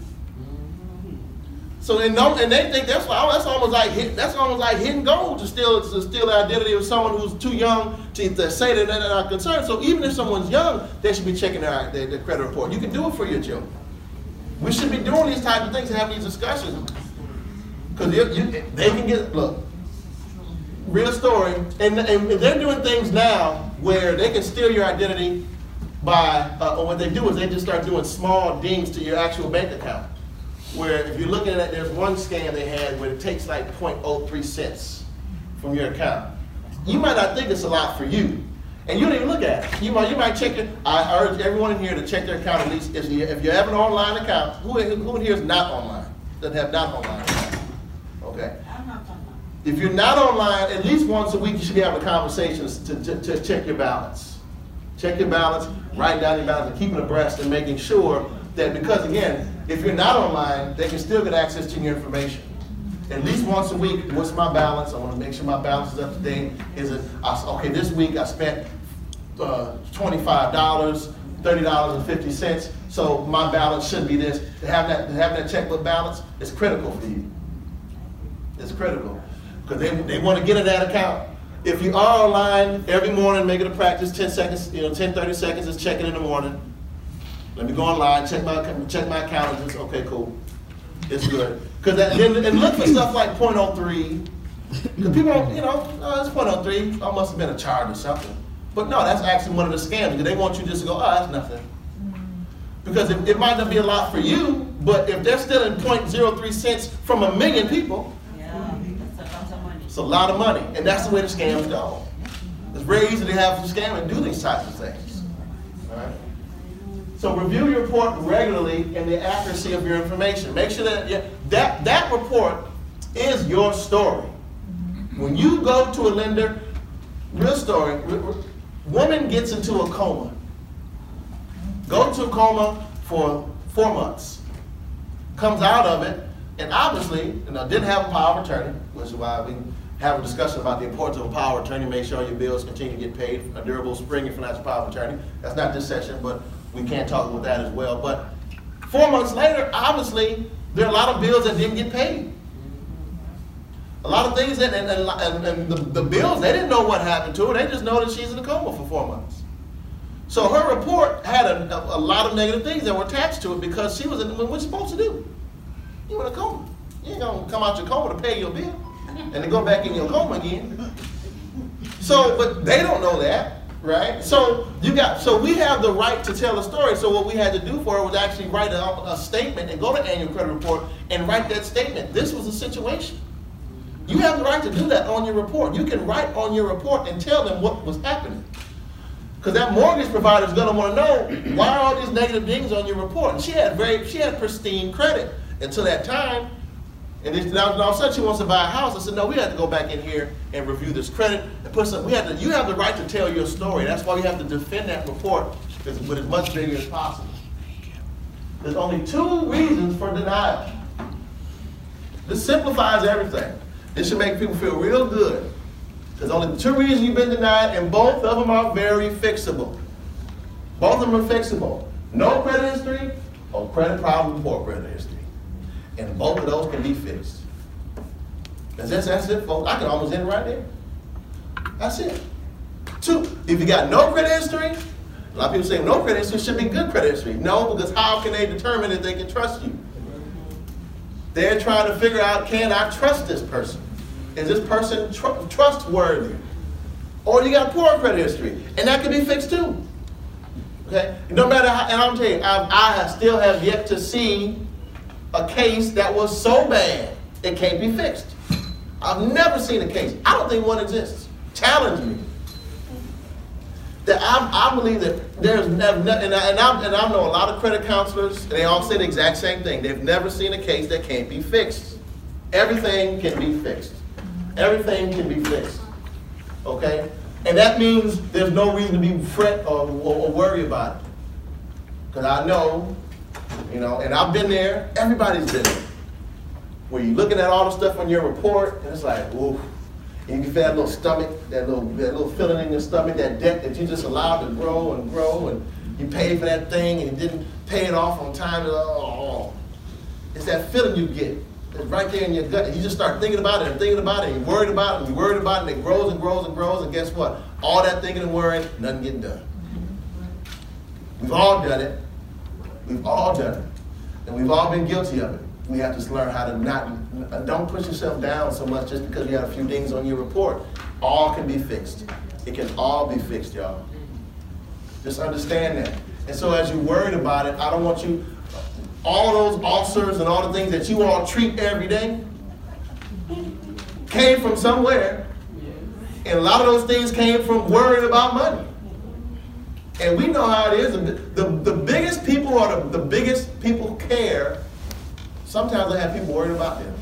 So they know, and they think that's almost like hitting gold to steal the identity of someone who's too young to say that they're not concerned. So even if someone's young, they should be checking their credit report. You can do it for your children. We should be doing these types of things and having these discussions because they can get real story, and they're doing things now where they can steal your identity by, or what they do is they just start doing small dings to your actual bank account. Where if you're looking at it, there's one scam they had where it takes like 0.03 cents from your account. You might not think it's a lot for you, and you don't even look at it. You might check it. I urge everyone in here to check their account at least if you have an online account. Who in here is not online? Doesn't have not online account? Okay. If you're not online, at least once a week you should be having conversations to check your balance. Check your balance, write down your balance, and keep it abreast and making sure that, because again, if you're not online, they can still get access to your information. At least once a week, what's my balance? I want to make sure my balance is up to date. Okay, this week I spent $25, $30.50, so my balance should be this. To have that checkbook balance is critical for you. It's critical. Because they want to get in that account. If you are online every morning, make it a practice, 10 seconds, 10, 30 seconds, just check it in the morning. Let me go online, check my account, and just, okay, cool. It's good. And look for stuff like 0.03. Because people, it's 0.03. I must have been a charge or something. But no, that's actually one of the scams. Because they want you just to go, oh, that's nothing. Because it might not be a lot for you, but if they're still in 0.03 cents from 1 million people, it's a lot of money. And that's the way the scams go. It's very easy to have to scam and do these types of things. All right? So review your report regularly and the accuracy of your information. Make sure that that report is your story. When you go to a lender, real story, woman gets into a coma. Go to a coma for 4 months. Comes out of it, and obviously, didn't have a power of attorney, which is why we have a discussion about the importance of a power of attorney. Make sure your bills continue to get paid. A durable springing financial power of attorney. That's not this session, but we can talk about that as well. But 4 months later, obviously, there are a lot of bills that didn't get paid. A lot of things, and the bills, they didn't know what happened to her. They just know that she's in a coma for 4 months. So her report had a lot of negative things that were attached to it because she was in what you're supposed to do. You in a coma. You ain't gonna come out your coma to pay your bill and then go back in your coma again. So, but they don't know that, right? So we have the right to tell a story. So what we had to do for her was actually write a statement and go to annual credit report and write that statement. This was the situation. You have the right to do that on your report. You can write on your report and tell them what was happening. Because that mortgage provider is going to want to know why are all these negative things on your report. And she had pristine credit until that time. And now all of a sudden she wants to buy a house. I said, no, we have to go back in here and review this credit and put some. You have the right to tell your story. That's why we have to defend that report with as much vigor as possible. There's only 2 reasons for denial. This simplifies everything. This should make people feel real good. There's only 2 reasons you've been denied, and both of them are very fixable. Both of them are fixable. No credit history or credit problem, poor credit history. And both of those can be fixed. That's it, folks. I can almost end it right there. That's it. 2, if you got no credit history, a lot of people say no credit history should be good credit history. No, because how can they determine if they can trust you? They're trying to figure out, can I trust this person? Is this person trustworthy? Or you got poor credit history, and that can be fixed too. Okay? No matter how, and I'm telling you, I still have yet to see a case that was so bad it can't be fixed. I've never seen a case. I don't think one exists. Challenge me. That I believe that there's never, and I know a lot of credit counselors, and they all say the exact same thing. They've never seen a case that can't be fixed. Everything can be fixed. Everything can be fixed. Okay? And that means there's no reason to be fret or worry about it. Because I know, and I've been there, everybody's been there. Where you're looking at all the stuff on your report, and it's like, whoa. And you feel that little stomach, that little feeling in your stomach, that debt that you just allowed to grow, and you paid for that thing and you didn't pay it off on time. It's that feeling you get. It's right there in your gut. And you just start thinking about it and thinking about it, and you're worried about it, and you're worried about it, and it grows and grows and grows, and guess what? All that thinking and worrying, nothing getting done. We've all done it. We've all done it. And we've all been guilty of it. We have to learn how to don't push yourself down so much just because you have a few things on your report. All can be fixed. It can all be fixed, y'all. Just understand that. And so as you're worried about it, I don't want you, all those ulcers and all the things that you all treat every day came from somewhere. And a lot of those things came from worrying about money. And we know how it is. The biggest people are the biggest people care. Sometimes I have people worried about them.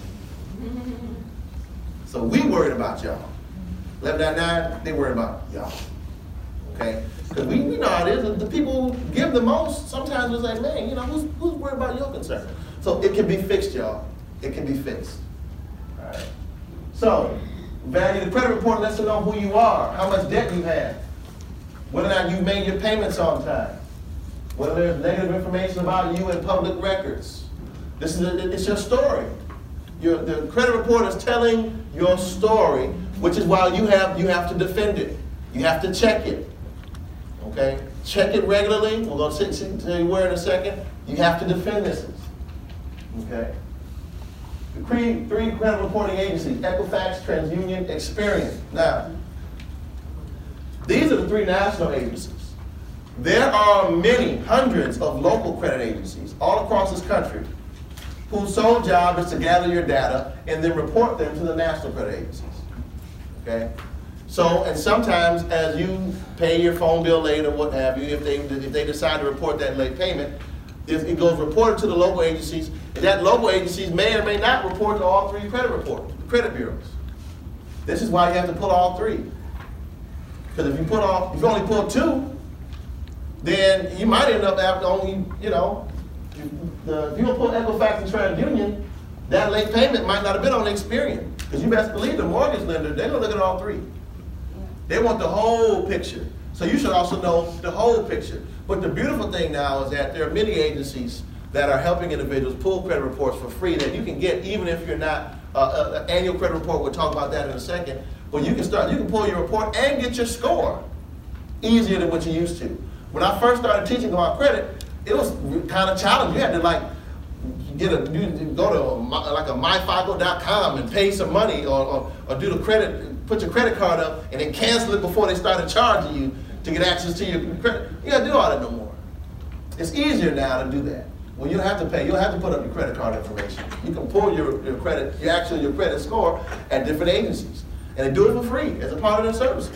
So we worried about y'all. 1199, they worried about y'all. Okay? Because we know how it is. The people who give the most, sometimes it's like, man, who's worried about your concern? So it can be fixed, y'all. It can be fixed. All right. So, value the credit report lets us know who you are, how much debt you have, whether or not you made your payments on time, whether there's negative information about you in public records. It's your story. The credit report is telling your story, which is why you have to defend it. You have to check it. Okay? Check it regularly. We're going to tell you where in a second. You have to defend this. Okay? The 3 credit reporting agencies, Equifax, TransUnion, Experian. Now, these are the 3 national agencies. There are many, hundreds of local credit agencies all across this country whose sole job is to gather your data and then report them to the national credit agencies. Okay? So, and sometimes as you pay your phone bill late or what have you, if they decide to report that late payment, it goes reported to the local agencies, and that local agencies may or may not report to all three credit bureaus. This is why you have to pull all three. Because if you only pull two, then you might end up after only, if you don't pull Equifax and TransUnion, that late payment might not have been on Experian. Because you best believe the mortgage lender, they're gonna look at all three. They want the whole picture. So you should also know the whole picture. But the beautiful thing now is that there are many agencies that are helping individuals pull credit reports for free that you can get even if you're not an annual credit report. We'll talk about that in a second. But you can pull your report and get your score easier than what you used to. When I first started teaching about credit, it was kind of challenging. You had to go to myfico.com and pay some money or do the credit, put your credit card up and then cancel it before they started charging you to get access to your credit. You got to do all that no more. It's easier now to do that. Well, you don't have to pay. You don't have to put up your credit card information. You can pull your credit score at different agencies, and they do it for free as a part of their services.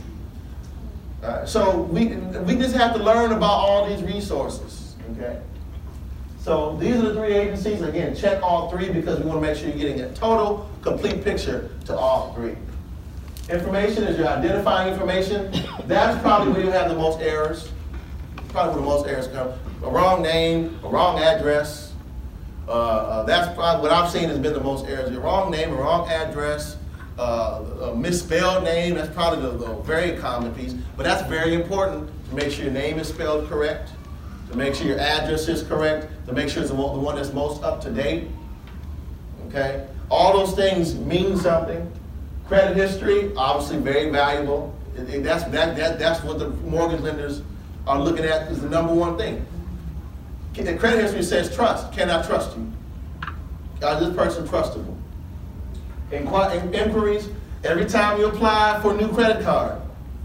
So we just have to learn about all these resources. Okay. So these are the three agencies. Again, check all three because we want to make sure you're getting a total, complete picture to all three. Information is your identifying information. That's probably where you have the most errors. Probably where the most errors come. A wrong name, a wrong address. That's probably what I've seen has been the most errors. Your wrong name, a wrong address, a misspelled name. That's probably the very common piece. But that's very important to make sure your name is spelled correct, to make sure your address is correct, to make sure it's the one that's most up to date. Okay? All those things mean something. Credit history, obviously very valuable. That's what the mortgage lenders are looking at is the number one thing. The credit history says trust. Can I trust you? Is this person trustable? Inquiries, every time you apply for a new credit card,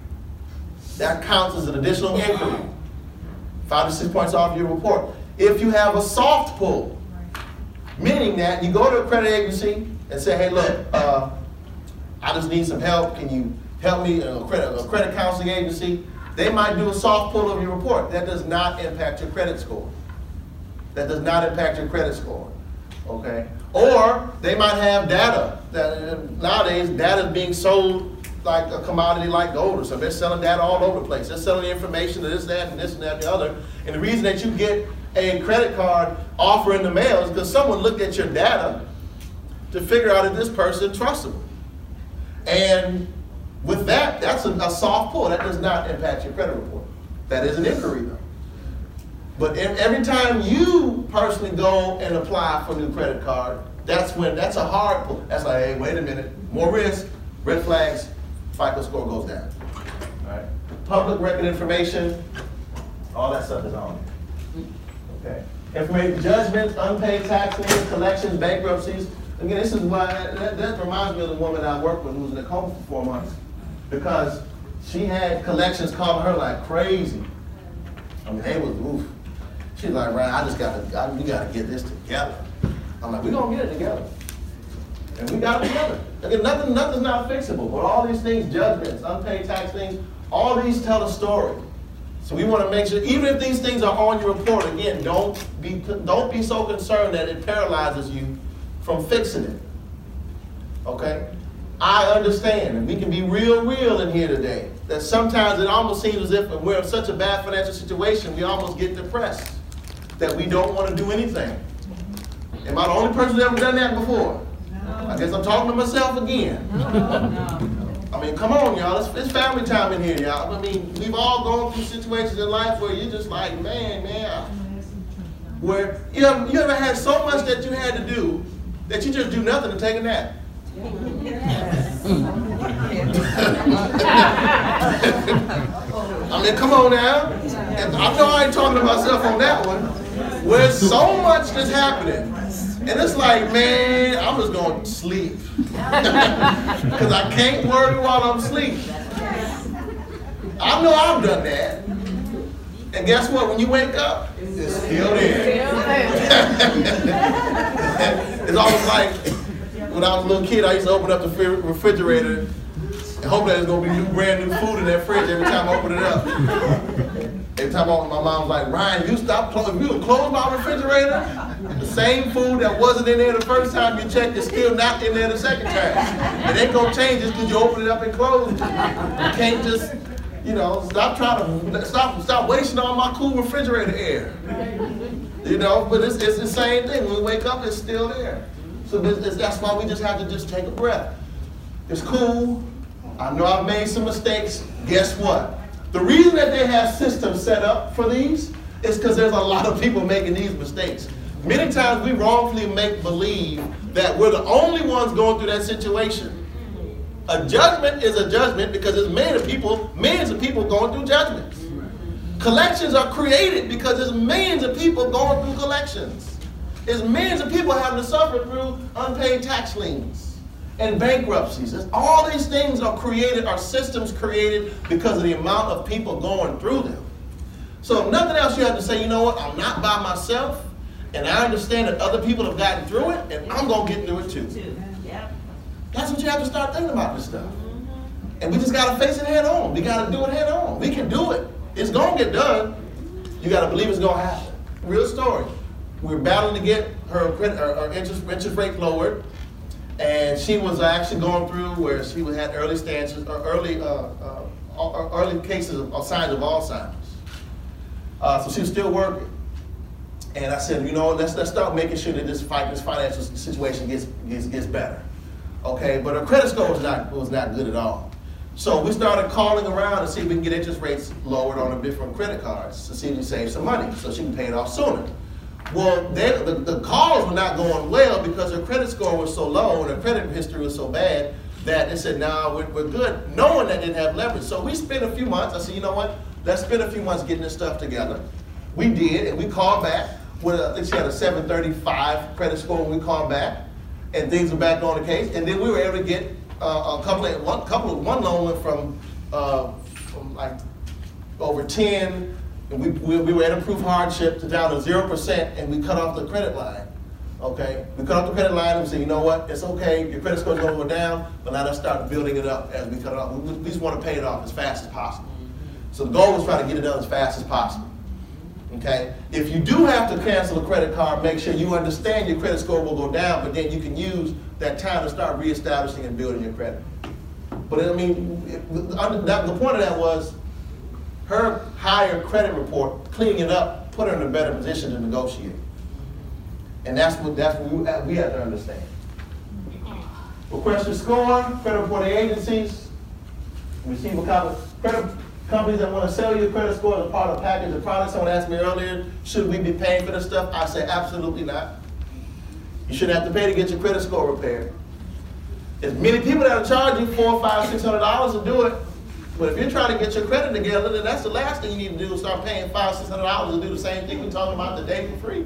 that counts as an additional inquiry. 5 to 6 points off your report. If you have a soft pull, meaning that you go to a credit agency and say, hey, look, I just need some help. Can you help me? A credit counseling agency, they might do a soft pull of your report. That does not impact your credit score. That does not impact your credit score. Okay? Or they might have data. Nowadays, data is being sold like a commodity like gold or something. They're selling data all over the place. They're selling the information to this, that, and this, and that, and the other. And the reason that you get a credit card offer in the mail is because someone looked at your data to figure out if this person is trustable. And with that, that's a soft pull. That does not impact your credit report. That is an inquiry, though. But every time you personally go and apply for a new credit card, that's a hard pull. That's like, hey, wait a minute, more risk, red flags, FICO score goes down. All right. Public record information, all that stuff is on. Okay. Information, judgments, unpaid tax liens, collections, bankruptcies. Again, this is why that reminds me of the woman I worked with who was in a coma for 4 months, because she had collections calling her like crazy. I mean, they was oof. She's like, Ryan, we gotta get this together. I'm like, we're gonna get it together. And we got it together. Again, nothing's not fixable, but all these things, judgments, unpaid tax things, all these tell a story. So we want to make sure, even if these things are on your report, again, don't be so concerned that it paralyzes you from fixing it. Okay? I understand, and we can be real in here today, that sometimes it almost seems as if when we're in such a bad financial situation, we almost get depressed, that we don't want to do anything. Am I the only person who's ever done that before? No. I guess I'm talking to myself again. No. I mean, come on, y'all. It's family time in here, y'all. I mean, we've all gone through situations in life where you're just like, man, where you ever had so much that you had to do that you just do nothing and take a nap. Yes. I mean, come on now. And I know I ain't talking to myself on that one. Where so much is happening. And it's like, man, I'm just going to sleep. Because I can't worry while I'm asleep. I know I've done that. And guess what? When you wake up, it's still there. It's almost like when I was a little kid, I used to open up the refrigerator and hope that there's going to be brand new food in that fridge every time I open it up. Every time my mom was like, Ryan, you stop closing. If you would close my refrigerator, the same food that wasn't in there the first time you checked is still not in there the second time. It ain't going to change just because you open it up and close it. You can't just, you know, stop wasting all my cool refrigerator air. You know, but it's the same thing. When we wake up, it's still there. So that's why we just have to just take a breath. It's cool. I know I've made some mistakes. Guess what? The reason that they have systems set up for these is because there's a lot of people making these mistakes. Many times we wrongfully make believe that we're the only ones going through that situation. A judgment is a judgment because there's millions of people going through judgments. Collections are created because there's millions of people going through collections. There's millions of people having to suffer through unpaid tax liens and bankruptcies. All these things are created, are systems created because of the amount of people going through them. So if nothing else, you have to say, you know what, I'm not by myself, and I understand that other people have gotten through it, and I'm going to get through it too. That's what you have to start thinking about this stuff. And we just got to face it head on. We got to do it head on. We can do it. It's going to get done. You got to believe it's going to happen. Real story. We're battling to get her interest rate lowered. And she was actually going through where she had early stages, or early cases of signs of Alzheimer's. So she was still working. And I said, you know, let's start making sure that this financial situation gets better. Okay, but her credit score was not good at all. So we started calling around to see if we can get interest rates lowered on the different credit cards to see if we can save some money so she can pay it off sooner. Well, the calls were not going well because her credit score was so low and her credit history was so bad that they said, no, we're good, knowing that they didn't have leverage. So we spent a few months. I said, you know what? Let's spend a few months getting this stuff together. We did, and we called back. I think she had a 735 credit score when we called back, and things were back on the case. And then we were able to get one loan went from like over 10. And we were at approved hardship to down to 0%, and we cut off the credit line. Okay, we cut off the credit line and we said, you know what? It's okay. Your credit score is going to go down, but now let's start building it up as we cut it off. We just want to pay it off as fast as possible. So the goal was trying to get it done as fast as possible. Okay, if you do have to cancel a credit card, make sure you understand your credit score will go down, but then you can use that time to start reestablishing and building your credit. But I mean, the point of that was, her higher credit report, cleaning it up, put her in a better position to negotiate. And that's what we have to understand. Request your score, credit reporting agencies, receive a copy. Credit companies that want to sell you credit score as a part of a package of products. Someone asked me earlier, should we be paying for this stuff? I say absolutely not. You shouldn't have to pay to get your credit score repaired. There's many people that will charge you $400, $500, $600 to do it. But if you're trying to get your credit together, then that's the last thing you need to do is start paying $500, $600 to do the same thing we're talking about today for free.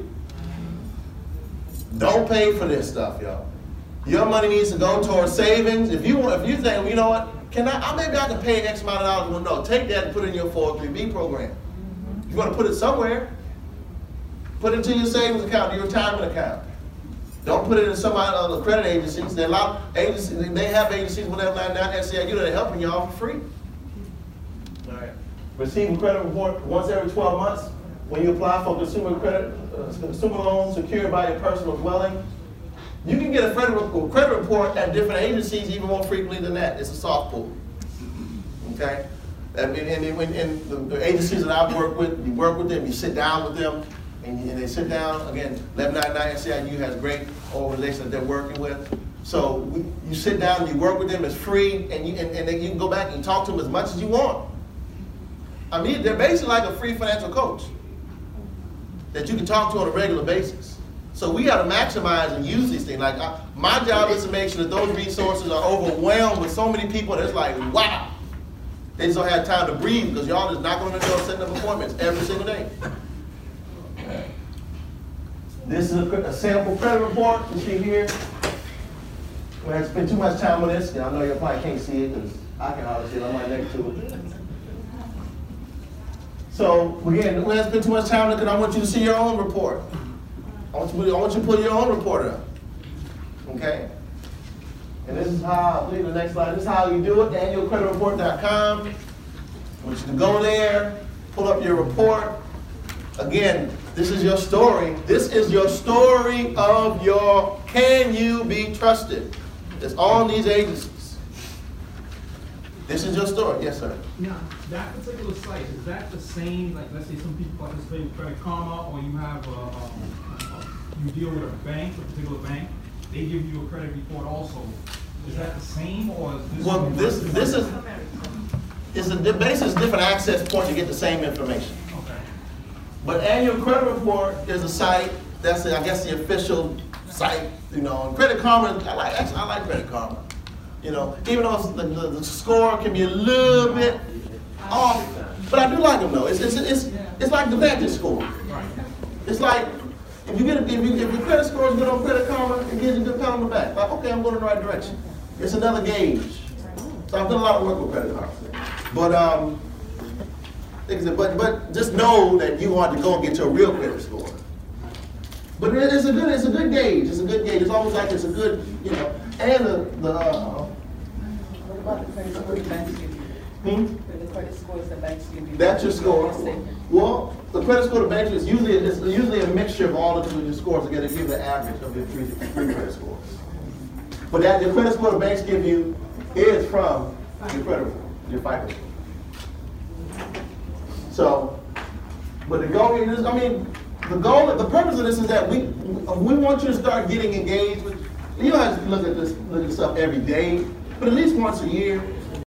Don't pay for this stuff, y'all. Your money needs to go towards savings. If you think, you know what, maybe I can pay X amount of dollars. Well, no, take that and put it in your 403B program. You want to put it somewhere, put it into your savings account, your retirement account. Don't put it in somebody other credit agencies. They have agencies, whatever like that, SCIU, that are helping y'all for free. All right. Receive a credit report once every 12 months when you apply for consumer loan secured by your personal dwelling. You can get a credit report at different agencies even more frequently than that. It's a soft pull. Okay? And the agencies that I've worked with, you work with them, you sit down with them, and they sit down. Again, 1199 SCIU has great organizations that they're working with. So you sit down and you work with them. It's free, and you can go back and talk to them as much as you want. I mean, they're basically like a free financial coach that you can talk to on a regular basis. So we got to maximize and use these things. Like my job is to make sure that those resources are overwhelmed with so many people that it's like, wow. They just don't have time to breathe because y'all just knocking on the door, setting up appointments every single day. This is a sample credit report you see here. We have to spend too much time on this. I know you probably can't see it because I can hardly see it. I'm right next to it. So again, we haven't spent too much time looking. I want you to see your own report. I want you to put your own report up. Okay? And this is how, leave the next slide. This is how you do it, annualcreditreport.com. I want you to go there, pull up your report. Again, this is your story. This is your story of your can you be trusted. It's all these agencies. This is your story. Yes, sir. Now, that particular site, is that the same, like let's say some people participate with Credit Karma, or you have you deal with a bank, a particular bank, they give you a credit report also. Is that the same, or is this? Well, this is the basis different access point to get the same information. Okay. But annual credit report is a site that's I guess the official site. You know, and Credit Karma. I like Credit Karma. You know, even though the score can be a little bit off, but I do like them though. It's like the Vantage score. Right. It's like if your credit score is good on Credit Karma, it gives you a good pat on the back. Like, okay, I'm going in the right direction. It's another gauge. So I've done a lot of work with Credit Karma. But just know that you want to go and get your real credit score. But it's a good gauge. It's a good gauge. It's almost like it's a good, you know, and What about the credit score the banks give you? The credit scores the banks give you? That's your score. Well, the credit score the banks is usually a mixture of all of your scores together to give the average of your three credit scores. But that the credit score the banks give you is from your credit report, your FICO score. So, but the goal is, the purpose of this is that we want you to start getting engaged with. You don't have to look at this stuff every day, but at least once a year.